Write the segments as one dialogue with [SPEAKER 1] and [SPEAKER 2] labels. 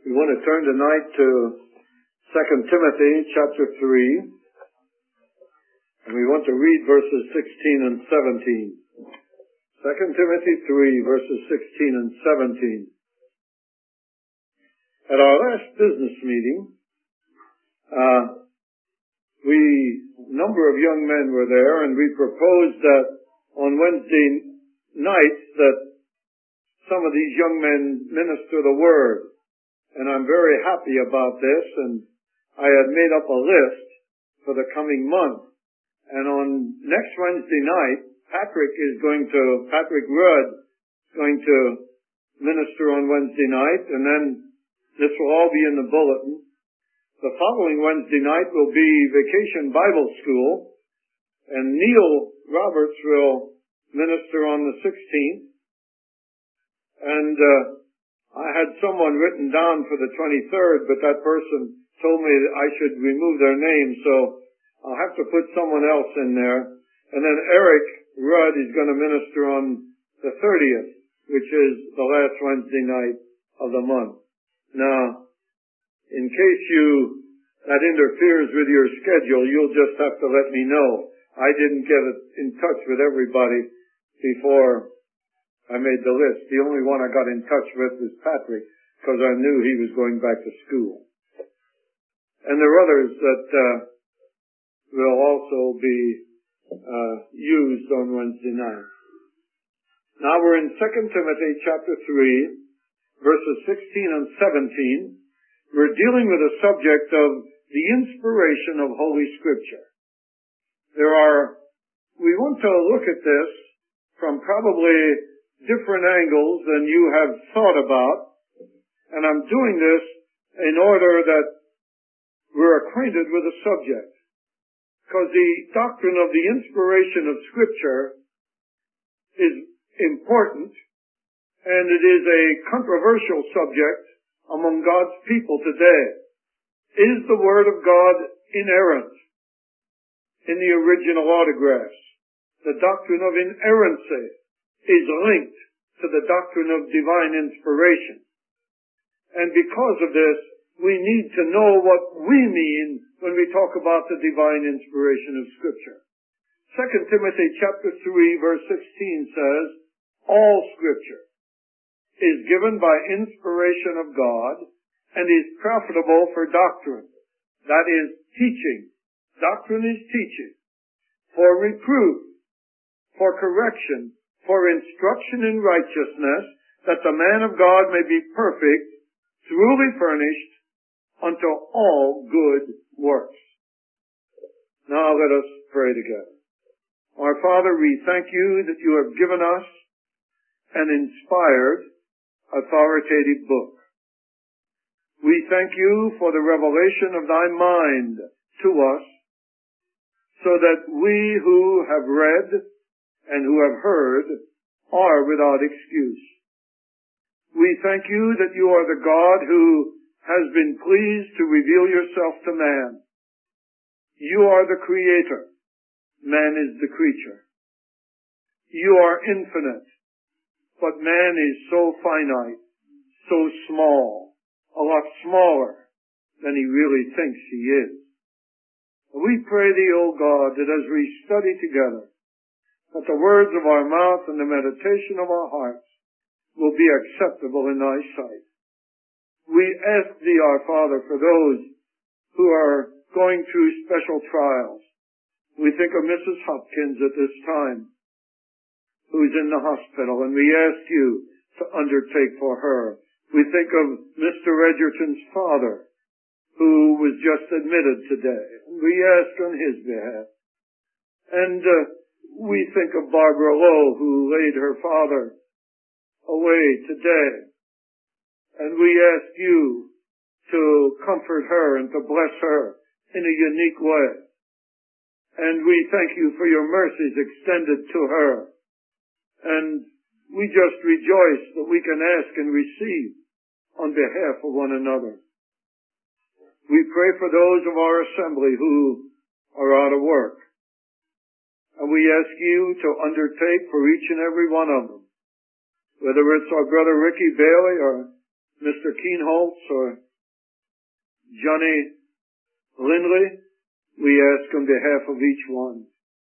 [SPEAKER 1] We want to turn tonight to 2 Timothy chapter 3, and we want to read verses 16 and 17. 2 Timothy 3, verses 16 and 17. At our last business meeting, a number of young men were there, and we proposed that on Wednesday nights that some of these young men minister the Word. And I'm very happy about this, and I had made up a list for the coming month. And on next Wednesday night, Patrick Rudd is going to minister on Wednesday night, and then this will all be in the bulletin. The following Wednesday night will be Vacation Bible School, and Neil Roberts will minister on the 16th. And I had someone written down for the 23rd, but that person told me that I should remove their name, so I'll have to put someone else in there. And then Eric Rudd is going to minister on the 30th, which is the last Wednesday night of the month. Now, in case that interferes with your schedule, you'll just have to let me know. I didn't get in touch with everybody before I made the list. The only one I got in touch with was Patrick, because I knew he was going back to school. And there are others that will also be used on Wednesday night. Now we're in 2 Timothy chapter 3, verses 16 and 17. We're dealing with the subject of the inspiration of Holy Scripture. We want to look at this from probably different angles than you have thought about, and I'm doing this in order that we're acquainted with the subject, because the doctrine of the inspiration of Scripture is important, and it is a controversial subject among God's people today. Is the Word of God inerrant in the original autographs? The doctrine of inerrancy is linked to the doctrine of divine inspiration. And because of this, we need to know what we mean when we talk about the divine inspiration of Scripture. 2 Timothy chapter 3, verse 16 says, all Scripture is given by inspiration of God and is profitable for doctrine. That is teaching. Doctrine is teaching. For reproof, for correction, for instruction in righteousness, that the man of God may be perfect, truly furnished unto all good works. Now let us pray together. Our Father, we thank you that you have given us an inspired, authoritative book. We thank you for the revelation of thy mind to us, so that we who have read and who have heard are without excuse. We thank you that you are the God who has been pleased to reveal yourself to man. You are the Creator. Man is the creature. You are infinite, but man is so finite, so small, a lot smaller than he really thinks he is. We pray thee, O God, that as we study together, that the words of our mouth and the meditation of our hearts will be acceptable in thy sight. We ask thee, our Father, for those who are going through special trials. We think of Mrs. Hopkins at this time, who's in the hospital, and we ask you to undertake for her. We think of Mr. Edgerton's father, who was just admitted today. We ask on his behalf. And we think of Barbara Lowe, who laid her father away today. And we ask you to comfort her and to bless her in a unique way. And we thank you for your mercies extended to her. And we just rejoice that we can ask and receive on behalf of one another. We pray for those of our assembly who are out of work. And we ask you to undertake for each and every one of them, whether it's our brother Ricky Bailey or Mr. Keenholz or Johnny Lindley, we ask on behalf of each one.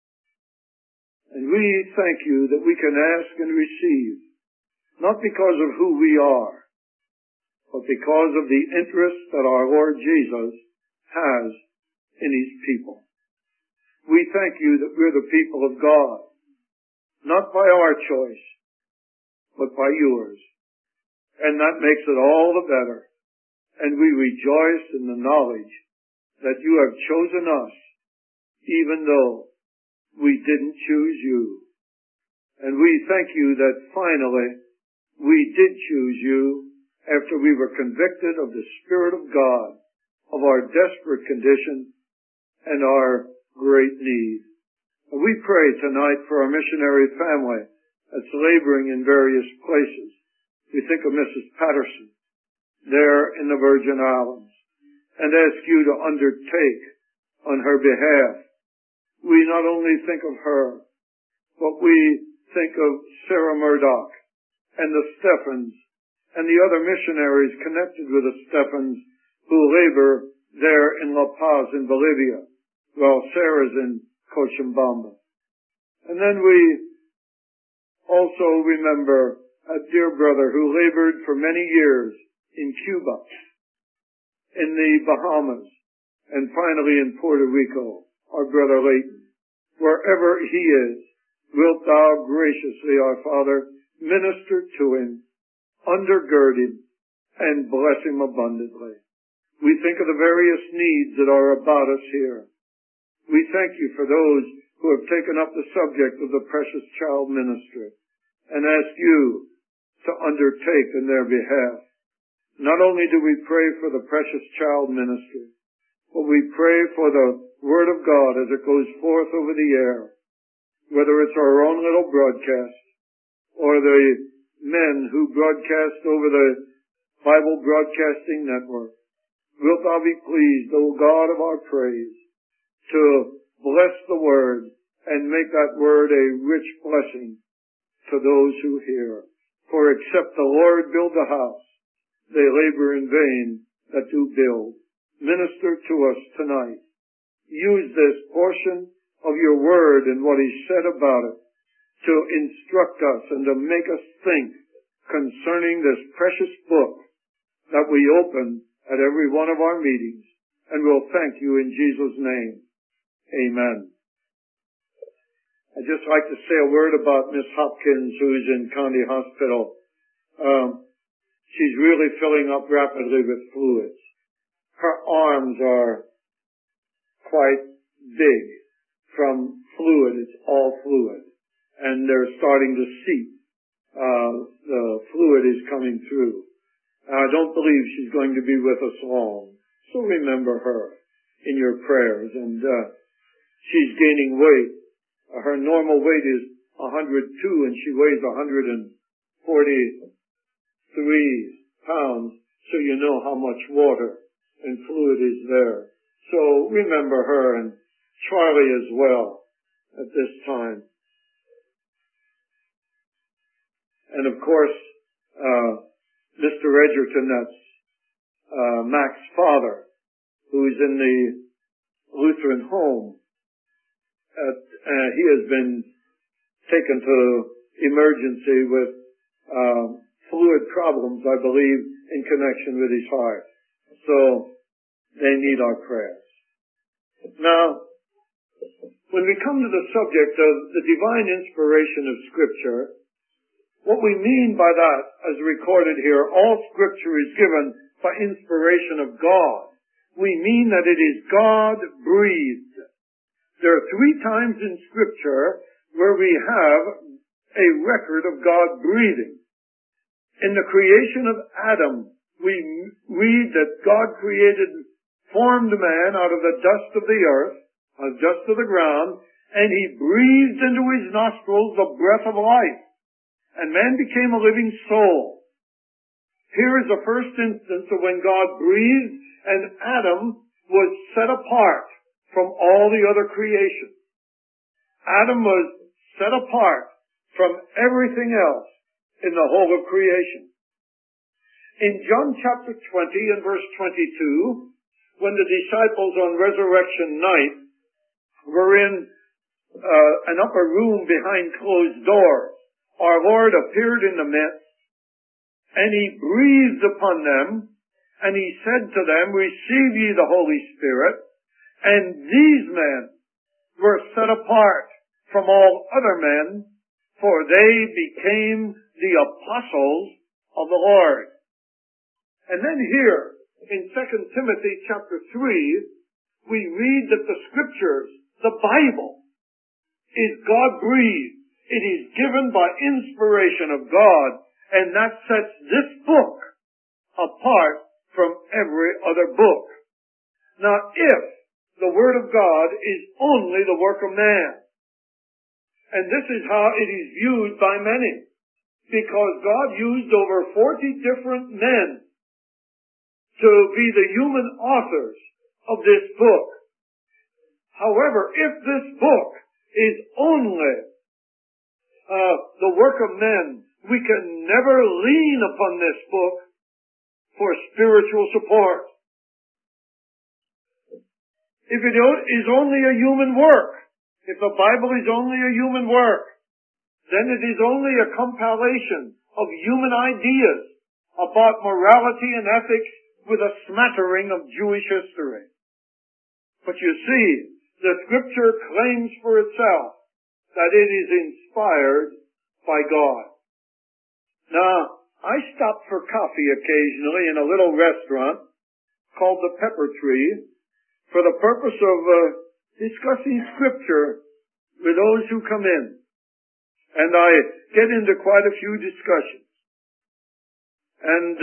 [SPEAKER 1] And we thank you that we can ask and receive, not because of who we are, but because of the interest that our Lord Jesus has in His people. We thank you that we're the people of God, not by our choice, but by yours. And that makes it all the better. And we rejoice in the knowledge that you have chosen us, even though we didn't choose you. And we thank you that finally we did choose you after we were convicted of the Spirit of God, of our desperate condition and our great need. And we pray tonight for our missionary family that's laboring in various places. We think of Mrs. Patterson there in the Virgin Islands and ask you to undertake on her behalf. We not only think of her, but we think of Sarah Murdoch and the Stephens and the other missionaries connected with the Stephens who labor there in La Paz in Bolivia, while Sarah's in Cochabamba. And then we also remember a dear brother who labored for many years in Cuba, in the Bahamas, and finally in Puerto Rico, our brother Leighton. Wherever he is, wilt thou graciously, our Father, minister to him, undergird him, and bless him abundantly. We think of the various needs that are about us here. We thank you for those who have taken up the subject of the Precious Child Ministry and ask you to undertake in their behalf. Not only do we pray for the Precious Child Ministry, but we pray for the Word of God as it goes forth over the air, whether it's our own little broadcast or the men who broadcast over the Bible Broadcasting Network. Wilt thou be pleased, O God of our praise, to bless the Word and make that Word a rich blessing to those who hear. For except the Lord build the house, they labor in vain that do build. Minister to us tonight. Use this portion of your Word and what is said about it to instruct us and to make us think concerning this precious book that we open at every one of our meetings. And we'll thank you in Jesus' name. Amen. I'd just like to say a word about Miss Hopkins, who's in County Hospital. She's really filling up rapidly with fluids. Her arms are quite big from fluid. It's all fluid. And they're starting to seep. The fluid is coming through. I don't believe she's going to be with us long. So remember her in your prayers. And she's gaining weight. Her normal weight is 102 and she weighs 143 pounds. So you know how much water and fluid is there. So remember her and Charlie as well at this time. And of course, Mr. Edgerton, that's Mac's father, who's in the Lutheran home. He has been taken to emergency with fluid problems, I believe, in connection with his heart. So they need our prayers. Now, when we come to the subject of the divine inspiration of Scripture, what we mean by that, as recorded here, all Scripture is given by inspiration of God. We mean that it is God-breathed. There are 3 times in Scripture where we have a record of God breathing. In the creation of Adam, we read that God formed man out of the dust of the earth, dust of the ground, and He breathed into his nostrils the breath of life. And man became a living soul. Here is the first instance of when God breathed and Adam was set apart from all the other creation. Adam was set apart from everything else in the whole of creation. In John chapter 20 and verse 22, when the disciples on resurrection night were in an upper room behind closed doors, our Lord appeared in the midst, and He breathed upon them, and He said to them, "Receive ye the Holy Spirit." And these men were set apart from all other men, for they became the apostles of the Lord. And then here, in 2 Timothy chapter 3, we read that the Scriptures, the Bible, is God-breathed. It is given by inspiration of God, and that sets this book apart from every other book. Now, if the Word of God is only the work of man, and this is how it is viewed by many, because God used over 40 different men to be the human authors of this book. However, if this book is only the work of men, we can never lean upon this book for spiritual support. If it is only a human work, if the Bible is only a human work, then it is only a compilation of human ideas about morality and ethics with a smattering of Jewish history. But you see, the Scripture claims for itself that it is inspired by God. Now, I stop for coffee occasionally in a little restaurant called the Pepper Tree for the purpose of discussing Scripture with those who come in. And I get into quite a few discussions. And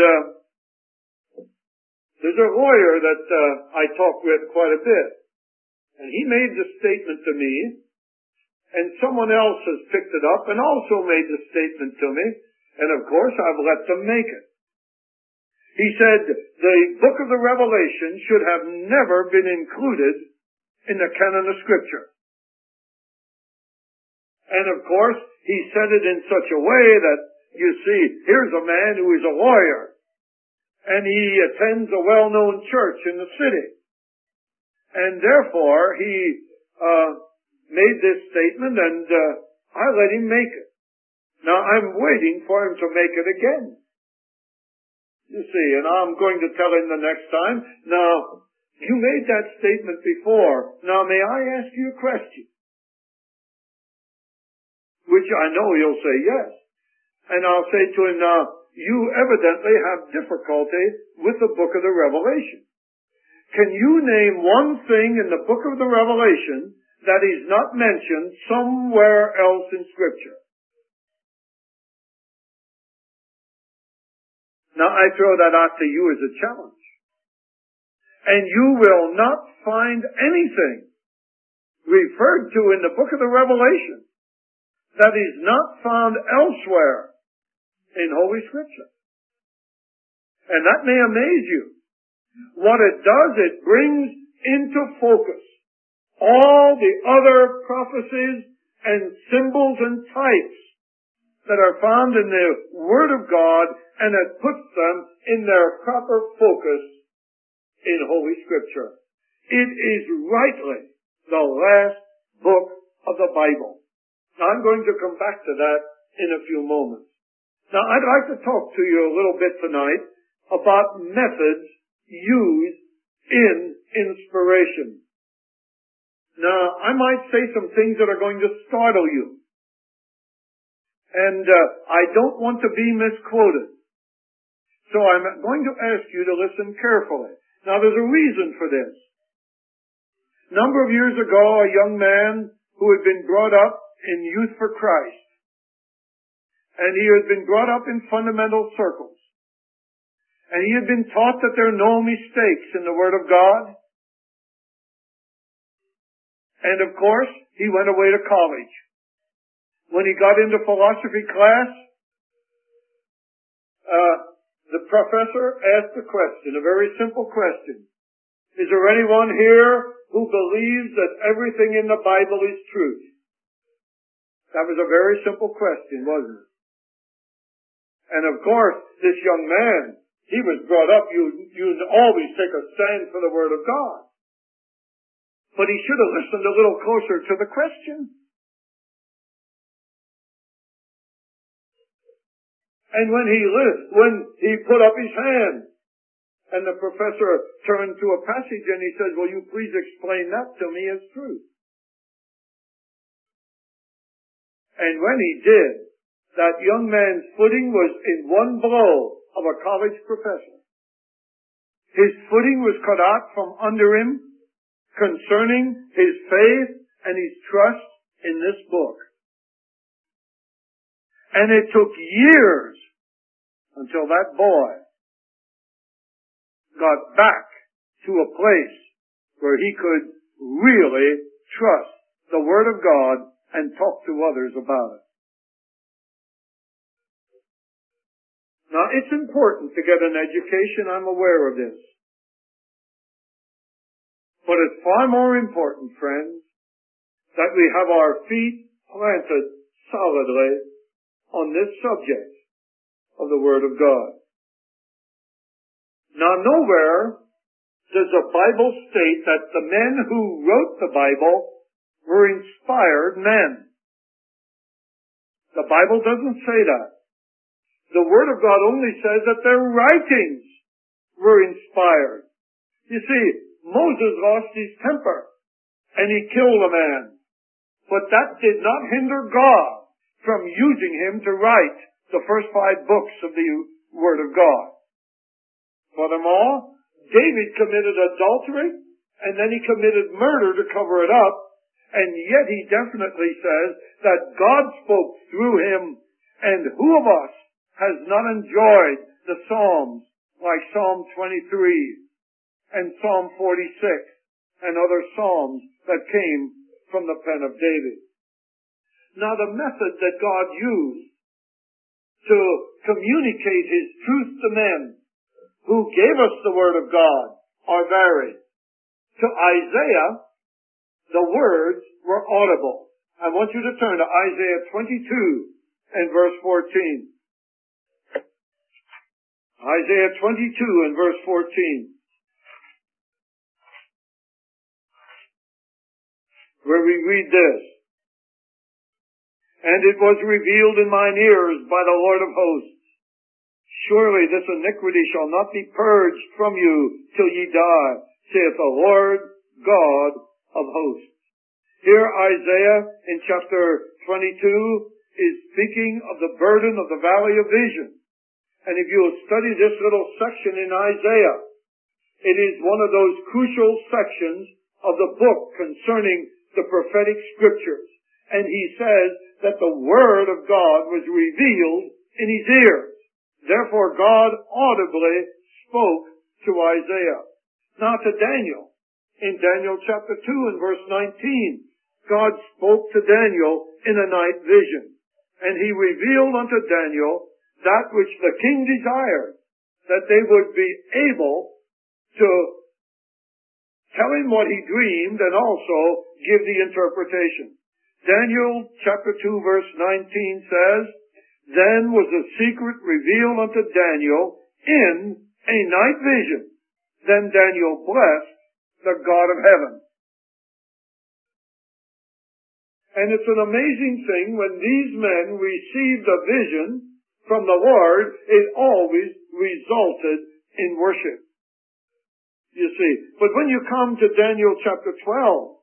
[SPEAKER 1] there's a lawyer that I talk with quite a bit. And he made the statement to me, and someone else has picked it up and also made the statement to me, and of course I've let them make it. He said the book of the Revelation should have never been included in the canon of Scripture. And of course, he said it in such a way that, you see, here's a man who is a lawyer, and he attends a well-known church in the city. And therefore, he made this statement, and I let him make it. Now, I'm waiting for him to make it again. You see, and I'm going to tell him the next time, now, you made that statement before. Now, may I ask you a question? Which I know he'll say yes. And I'll say to him, now, you evidently have difficulty with the book of the Revelation. Can you name one thing in the book of the Revelation that is not mentioned somewhere else in Scripture? Now, I throw that out to you as a challenge. And you will not find anything referred to in the book of the Revelation that is not found elsewhere in Holy Scripture. And that may amaze you. What it does, it brings into focus all the other prophecies and symbols and types that are found in the Word of God, and it puts them in their proper focus in Holy Scripture. It is rightly the last book of the Bible. Now, I'm going to come back to that in a few moments. Now, I'd like to talk to you a little bit tonight about methods used in inspiration. Now, I might say some things that are going to startle you. And I don't want to be misquoted. So I'm going to ask you to listen carefully. Now, there's a reason for this. A number of years ago, a young man who had been brought up in Youth for Christ, and he had been brought up in fundamental circles, and he had been taught that there are no mistakes in the Word of God. And of course, he went away to college. When he got into philosophy class, the professor asked a question, a very simple question. Is there anyone here who believes that everything in the Bible is truth? That was a very simple question, wasn't it? And of course, this young man he was brought up, you always take a stand for the Word of God. But he should have listened a little closer to the question. And when he put up his hand, and the professor turned to a passage and he says, will you please explain that to me as truth? And when he did, that young man's footing was in one blow of a college professor. His footing was cut out from under him concerning his faith and his trust in this book. And it took years until that boy got back to a place where he could really trust the Word of God and talk to others about it. Now, it's important to get an education. I'm aware of this. But it's far more important, friends, that we have our feet planted solidly on this subject of the Word of God. Now, nowhere does the Bible state that the men who wrote the Bible were inspired men. The Bible doesn't say that. The Word of God only says that their writings were inspired. You see, Moses lost his temper and he killed a man. But that did not hinder God from using him to write the first 5 books of the Word of God. Furthermore, David committed adultery and then he committed murder to cover it up, and yet he definitely says that God spoke through him, and who of us has not enjoyed the Psalms like Psalm 23 and Psalm 46 and other Psalms that came from the pen of David? Now, the method that God used to communicate His truth to men who gave us the Word of God are varied. To Isaiah, the words were audible. I want you to turn to Isaiah 22 and verse 14. Isaiah 22 and verse 14. Where we read this. And it was revealed in mine ears by the Lord of hosts. Surely this iniquity shall not be purged from you till ye die, saith the Lord God of hosts. Here Isaiah in chapter 22 is speaking of the burden of the valley of vision. And if you will study this little section in Isaiah, it is one of those crucial sections of the book concerning the prophetic scriptures. And he says that the Word of God was revealed in his ears. Therefore God audibly spoke to Isaiah. Now to Daniel. In Daniel chapter 2 and verse 19, God spoke to Daniel in a night vision. And he revealed unto Daniel that which the king desired, that they would be able to tell him what he dreamed and also give the interpretation. Daniel chapter 2 verse 19 says, Then was the secret revealed unto Daniel in a night vision. Then Daniel blessed the God of heaven. And it's an amazing thing when these men received a vision from the Lord, it always resulted in worship. You see. But when you come to Daniel chapter 12,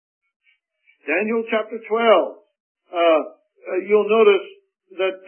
[SPEAKER 1] you'll notice that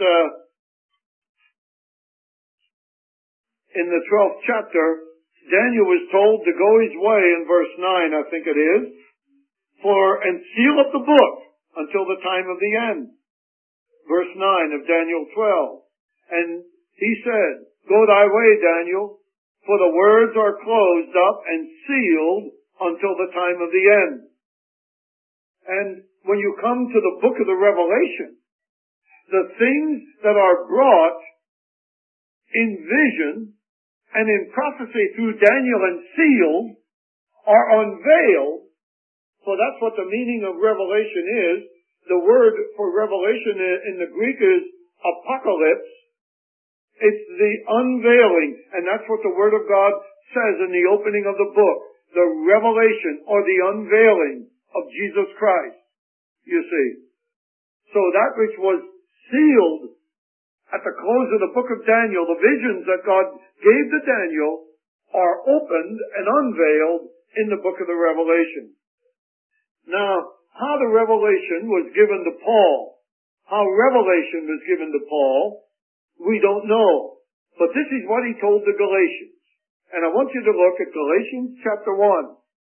[SPEAKER 1] in the 12th chapter, Daniel was told to go his way in verse 9, I think it is, and seal up the book until the time of the end. Verse 9 of Daniel 12. And he said, Go thy way, Daniel, for the words are closed up and sealed until the time of the end. And when you come to the book of the Revelation, the things that are brought in vision and in prophecy through Daniel and sealed are unveiled. For that's what the meaning of revelation is. The word for revelation in the Greek is apocalypse. It's the unveiling, and that's what the Word of God says in the opening of the book. The revelation or the unveiling of Jesus Christ, you see. So that which was sealed at the close of the book of Daniel, the visions that God gave to Daniel, are opened and unveiled in the book of the Revelation. Now, how the revelation was given to Paul, how revelation was given to Paul, we don't know. But this is what he told the Galatians. And I want you to look at Galatians chapter 1.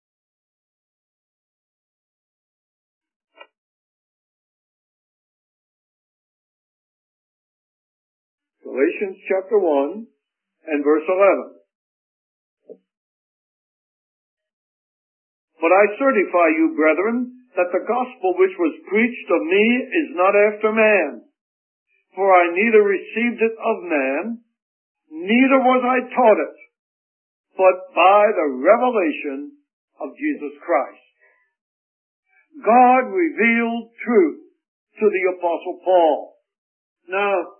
[SPEAKER 1] Galatians chapter 1 and verse 11. But I certify you, brethren, that the gospel which was preached of me is not after man. For I neither received it of man, neither was I taught it, but by the revelation of Jesus Christ. God revealed truth to the Apostle Paul. Now,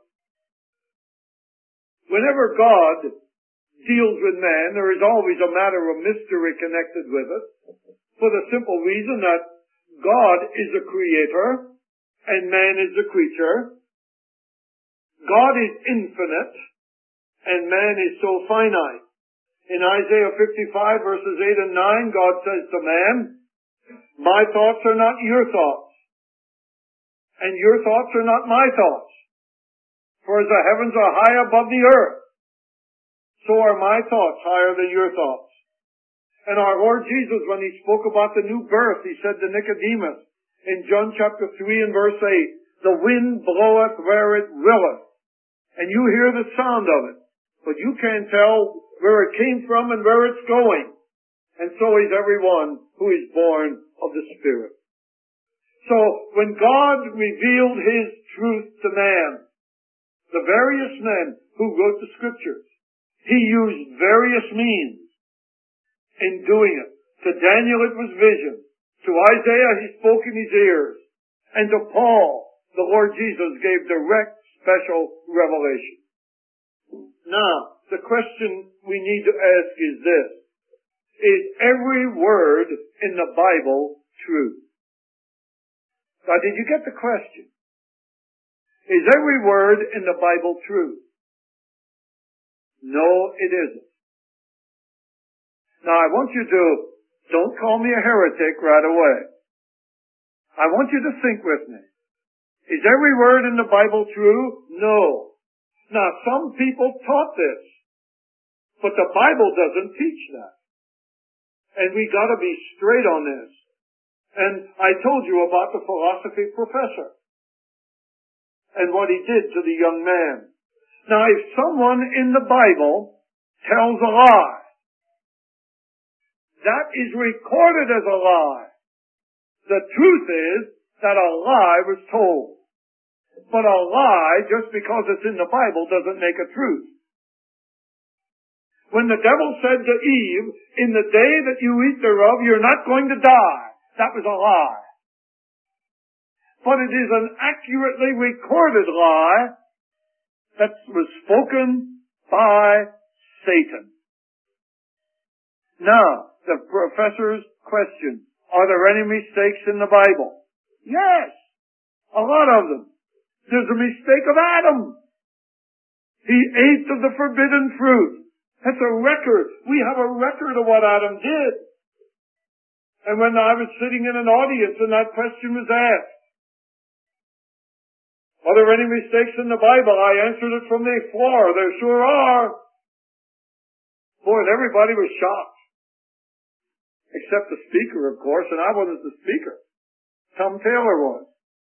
[SPEAKER 1] whenever God deals with man, there is always a matter of mystery connected with it, for the simple reason that God is a creator and man is a creature. God is infinite and man is so finite. In Isaiah 55 verses 8 and 9, God says to man, my thoughts are not your thoughts, and your thoughts are not my thoughts. For as the heavens are high above the earth, so are my thoughts higher than your thoughts. And our Lord Jesus, when he spoke about the new birth, he said to Nicodemus in John chapter 3 and verse 8, the wind bloweth where it willeth, and you hear the sound of it, but you can't tell where it came from and where it's going. And so is everyone who is born of the Spirit. So when God revealed his truth to man, the various men who wrote the scriptures, he used various means in doing it. To Daniel it was vision. To Isaiah he spoke in his ears. And to Paul, the Lord Jesus gave direct, special revelation. Now, the question we need to ask is this. Is every word in the Bible true? Now, did you get the question? Is every word in the Bible true? No, it isn't. Now, I want you to, don't call me a heretic right away. I want you to think with me. Is every word in the Bible true? No. Now, some people taught this, but the Bible doesn't teach that. And we gotta be straight on this. And I told you about the philosophy professor and what he did to the young man. Now, if someone in the Bible tells a lie, that is recorded as a lie. The truth is that a lie was told. But a lie, just because it's in the Bible, doesn't make a truth. When the devil said to Eve, in the day that you eat thereof, you're not going to die, that was a lie. But it is an accurately recorded lie that was spoken by Satan. Now, the professor's question, are there any mistakes in the Bible? Yes, a lot of them. There's a mistake of Adam. He ate of the forbidden fruit. That's a record. We have a record of what Adam did. And when I was sitting in an audience and that question was asked, are there any mistakes in the Bible? I answered it from the floor. There sure are. Boy, and everybody was shocked. Except the speaker, of course, and I wasn't the speaker. Tom Taylor was.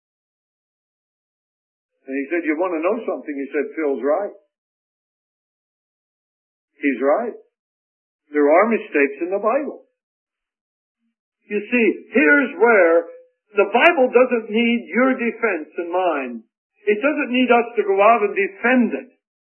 [SPEAKER 1] And he said, you want to know something? He said, Phil's right. He's right. There are mistakes in the Bible. You see, here's where the Bible doesn't need your defense and mine. It doesn't need us to go out and defend it.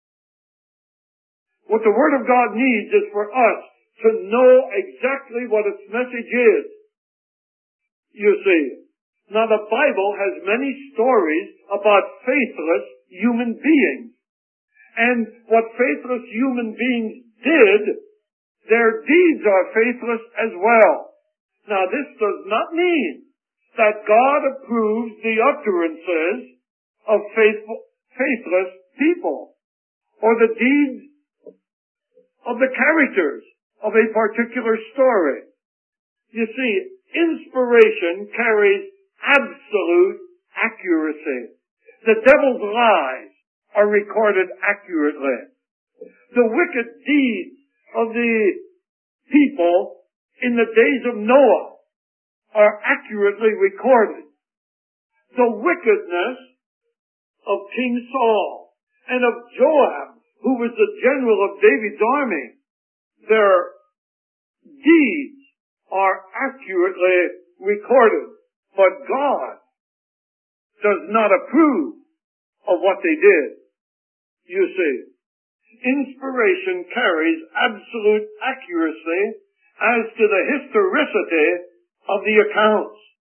[SPEAKER 1] What the Word of God needs is for us to know exactly what its message is. You see. Now the Bible has many stories about faithless human beings. And what faithless human beings did, their deeds are faithless as well. Now this does not mean that God approves the utterances of faithless people or the deeds of the characters of a particular story. You see, inspiration carries absolute accuracy. The devil's lies are recorded accurately. The wicked deeds of the people in the days of Noah are accurately recorded. The wickedness of King Saul and of Joab, who was the general of David's army, their deeds are accurately recorded. But God does not approve of what they did. You see, inspiration carries absolute accuracy as to the historicity of the accounts.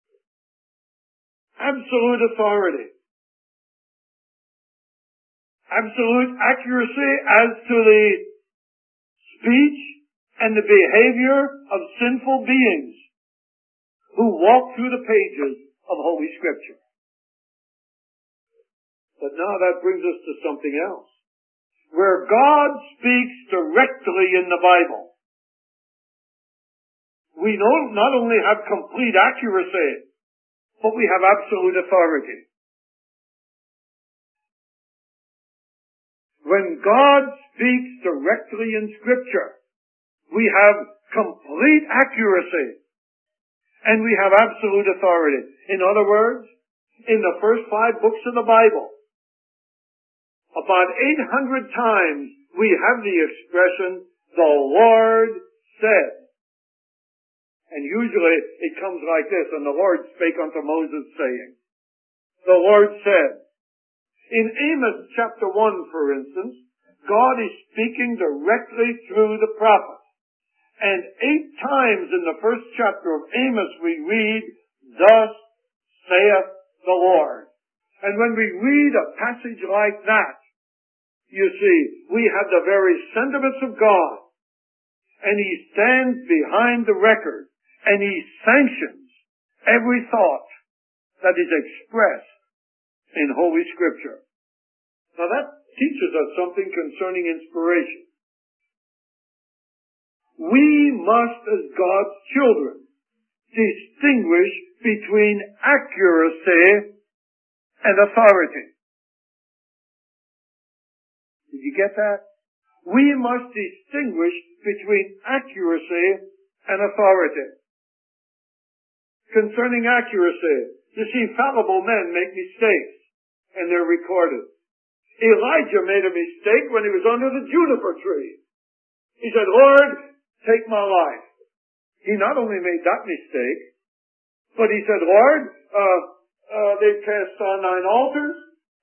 [SPEAKER 1] Absolute authority. Absolute accuracy as to the speech and the behavior of sinful beings who walk through the pages of Holy Scripture. But now that brings us to something else. Where God speaks directly in the Bible, we not only have complete accuracy, but we have absolute authority. When God speaks directly in Scripture, we have complete accuracy and we have absolute authority. In other words, in the first 5 books of the Bible, about 800 times we have the expression, the Lord said. And usually it comes like this, and the Lord spake unto Moses, saying. The Lord said. In Amos chapter 1, for instance, God is speaking directly through the prophet. And 8 times in the first chapter of Amos we read, Thus saith the Lord. And when we read a passage like that, you see, we have the very sentiments of God. And He stands behind the record. And He sanctions every thought that is expressed in Holy Scripture. Now that teaches us something concerning inspiration. We must, as God's children, distinguish between accuracy and authority. Did you get that? We must distinguish between accuracy and authority. Concerning accuracy, you see, fallible men make mistakes, and they're recorded. Elijah made a mistake when he was under the juniper tree. He said, Lord, take my life. He not only made that mistake, but he said, Lord, they've cast on 9 altars.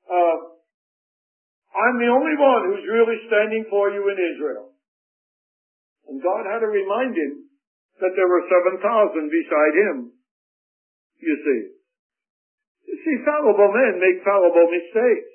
[SPEAKER 1] I'm the only one who's really standing for you in Israel. And God had to remind him that there were 7,000 beside him. You see, fallible men make fallible mistakes.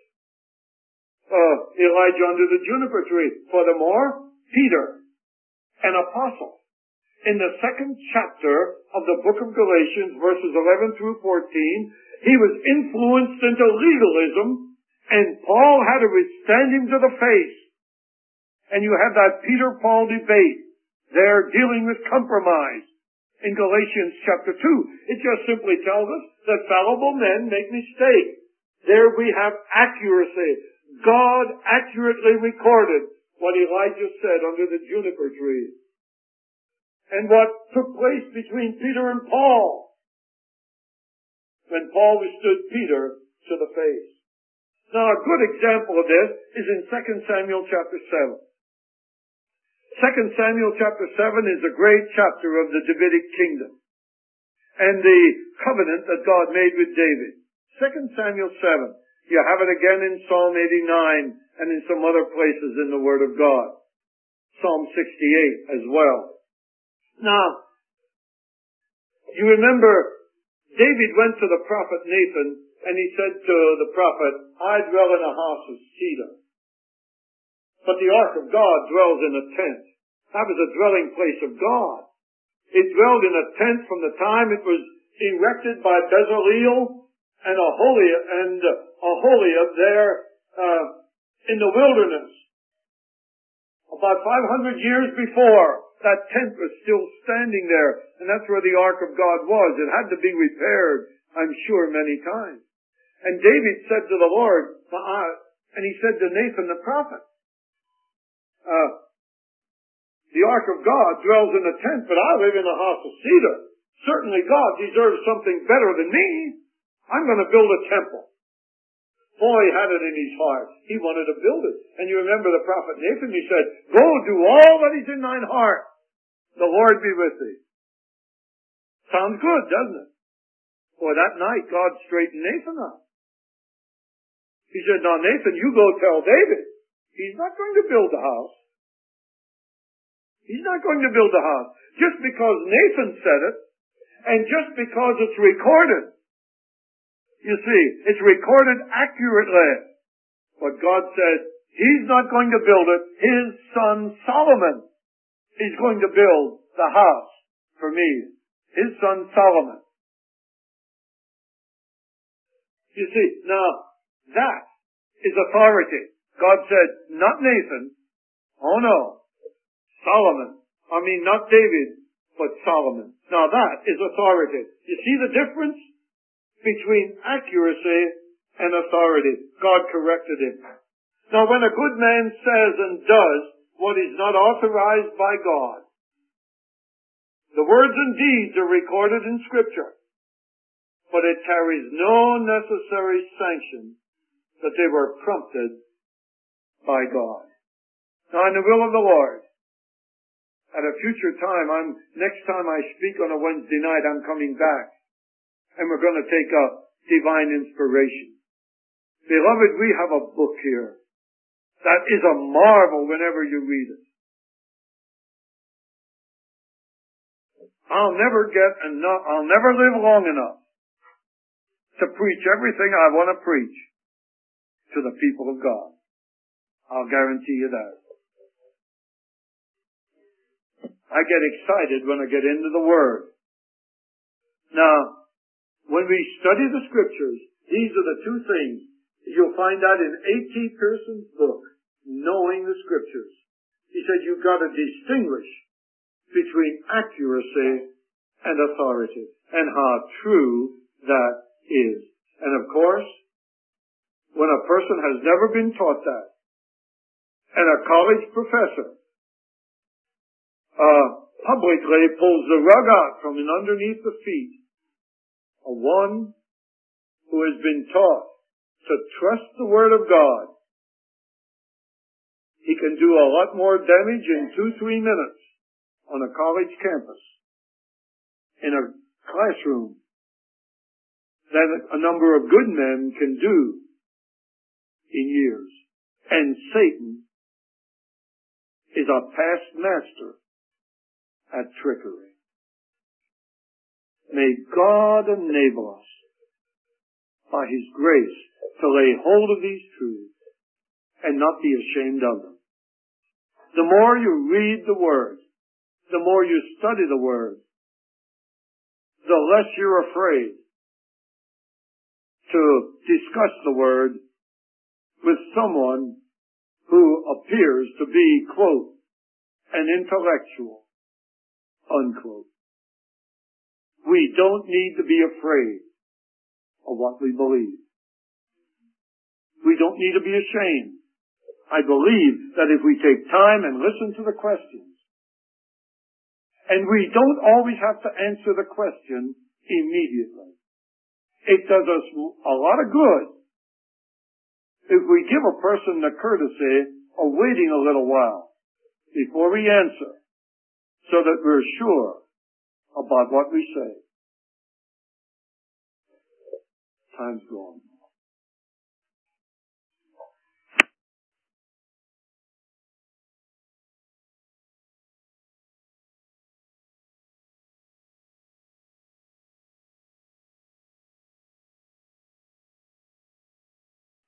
[SPEAKER 1] Elijah under the juniper tree. Furthermore, Peter, an apostle, in the 2nd chapter of the book of Galatians, verses 11 through 14, he was influenced into legalism, and Paul had to withstand him to the face. And you have that Peter-Paul debate there dealing with compromise in Galatians chapter 2. It just simply tells us that fallible men make mistakes. There we have accuracy. God accurately recorded what Elijah said under the juniper tree. And what took place between Peter and Paul when Paul withstood Peter to the face. Now a good example of this is in 2 Samuel chapter 7. 2 Samuel chapter 7 is a great chapter of the Davidic kingdom and the covenant that God made with David. 2 Samuel 7. You have it again in Psalm 89 and in some other places in the Word of God. Psalm 68 as well. Now, you remember David went to the prophet Nathan and he said to the prophet, I dwell in a house of cedar. But the ark of God dwells in a tent. That was a dwelling place of God. It dwelled in a tent from the time it was erected by Bezaleel and Aholiab there in the wilderness. About 500 years before, that tent was still standing there, and that's where the ark of God was. It had to be repaired, I'm sure, many times. And David said to the Lord, and he said to Nathan the prophet, the ark of God dwells in a tent, but I live in a house of cedar. Certainly God deserves something better than me. I'm going to build a temple. Boy, he had it in his heart. He wanted to build it. And you remember the prophet Nathan, he said, go do all that is in thine heart. The Lord be with thee. Sounds good, doesn't it? Boy, that night God straightened Nathan up. He said, now Nathan, you go tell David. He's not going to build the house. He's not going to build the house. Just because Nathan said it, and just because it's recorded. You see, it's recorded accurately. But God said, he's not going to build it. His son Solomon is going to build the house for me. His son Solomon. You see, now, that is authority. God said, not Nathan. Oh no. Solomon. I mean, not David, but Solomon. Now that is authority. You see the difference between accuracy and authority? God corrected him. Now when a good man says and does what is not authorized by God, the words and deeds are recorded in Scripture, but it carries no necessary sanction that they were prompted by God. Now in the will of the Lord, at a future time, next time I speak on a Wednesday night, I'm coming back. And we're going to take up divine inspiration. Beloved, we have a book here. That is a marvel whenever you read it. I'll never live long enough to preach everything I want to preach to the people of God. I'll guarantee you that. I get excited when I get into the Word. Now, when we study the Scriptures, these are the two things you'll find out in A.T. Pierson's book, Knowing the Scriptures. He said you've got to distinguish between accuracy and authority, and how true that is. And of course, when a person has never been taught that, and a college professor publicly pulls the rug out from underneath the feet of one who has been taught to trust the Word of God, he can do a lot more damage in 2-3 minutes on a college campus, in a classroom, than a number of good men can do in years. And Satan is a past master at trickery. May God enable us, by His grace, to lay hold of these truths and not be ashamed of them. The more you read the Word, the more you study the Word, the less you're afraid to discuss the Word with someone who appears to be, quote, an intellectual, unquote. We don't need to be afraid of what we believe. We don't need to be ashamed. I believe that if we take time and listen to the questions, and we don't always have to answer the question immediately, it does us a lot of good if we give a person the courtesy of waiting a little while before we answer, so that we're sure about what we say. Time's gone.